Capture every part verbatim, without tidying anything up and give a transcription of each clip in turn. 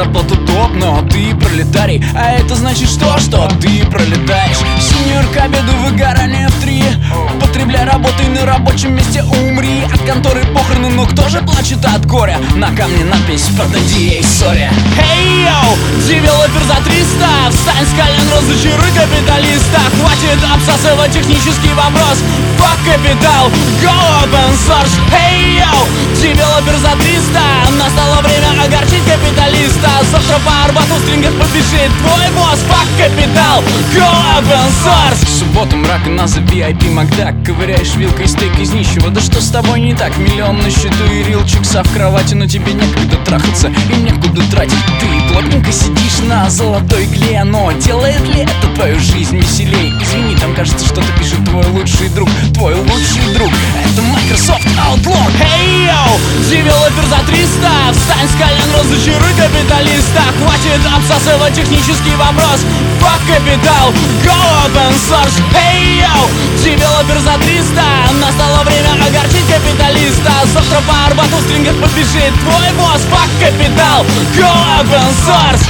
зарплату топ, но ты пролетарий. А это значит что? Что ты пролетаешь. Синьор к обеду, выгорание в три. Потребляй, работай на рабочем месте, умри. От конторы похороны, но кто же плачет от горя? На камне надпись «Продади ей сори». Эй, йоу, девелопер за триста. Встань с колен, разочаруй капиталиста. Хватит обсасывать технический вопрос. Fuck капитал, go open source. Эй, йоу, девелопер за триста. Настало время огорчить капиталиста. Завтра по Арбату в стрингах побежит твой босс. Fuck капитал, go open source. В субботу мрак и назови ай пи Макдак. Ковыряешь вилкой стейк из нищего. Да что с тобой не так? Миллион на счету и рил чикса в кровати. Но тебе некогда трахаться и некуда тратить. Ты плотненько сидишь на золотой игле. Но делает ли это твою жизнь веселей? Извини, там кажется, что-то пишет твой лучший друг. Твой лучший друг — это Microsoft Outlook. Эй, йоу, девелопер за триста. Встань с колен, разочаруй капиталиста. Хватит обсасывать технический вопрос. Fuck капитал, go open source. Эй, йоу, девелопер за триста. Настало время огорчить капиталиста. Завтра по Арбату в стрингах побежит твой босс. Fuck капитал, go open source.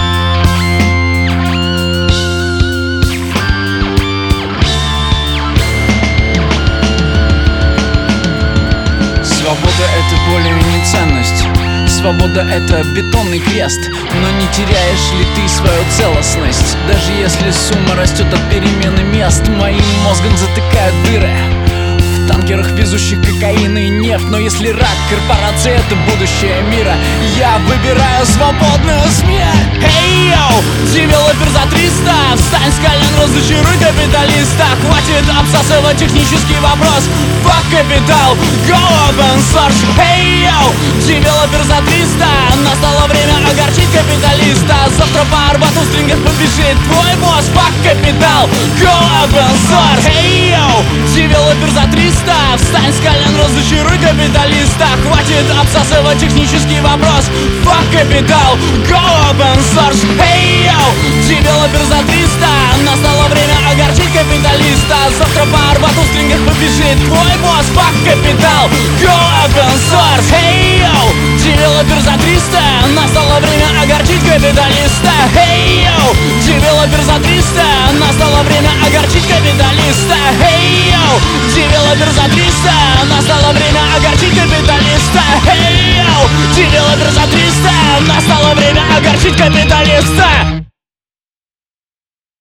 Свобода — это более не ценность. Свобода — это бетонный крест. Но не теряешь ли ты свою целостность? Даже если сумма растет от перемены мест. Моим мозгом затыкают дыры в танкерах, везущих кокаин и нефть. Но если рак корпорации — это будущее мира, я выбираю свободную смерть. Эй, йоу, девелопер за триста. Встань с колен, разочаруй капиталиста. Хватит обсасывать технический вопрос. Fuck капитал, go open source. Эй, йоу, девелопер за триста. Настало время огорчить капиталиста. Завтра по Арбату в стрингах побежит твой босс. Fuck капитал, go open source. Эй, йоу, девелопер за триста. Встань с колен, разочаруй капиталиста. Хватит обсасывать технический вопрос. Fuck капитал, go open source. Эй, йоу, девелопер за триста. Настало время огорчить капиталиста. Завтра по Арбату в стрингах побежит твой босс. Fuck капитал, go open source. Эй, йоу, девелопер за триста. Настало время огорчить капиталиста. Эй, йоу, девелопер за триста. Настало время огорчить капиталиста. Эй, йоу, девелопер за триста. Настало время огорчить капиталиста. Эй, йоу, девелопер за триста. Настало время огорчить капиталиста.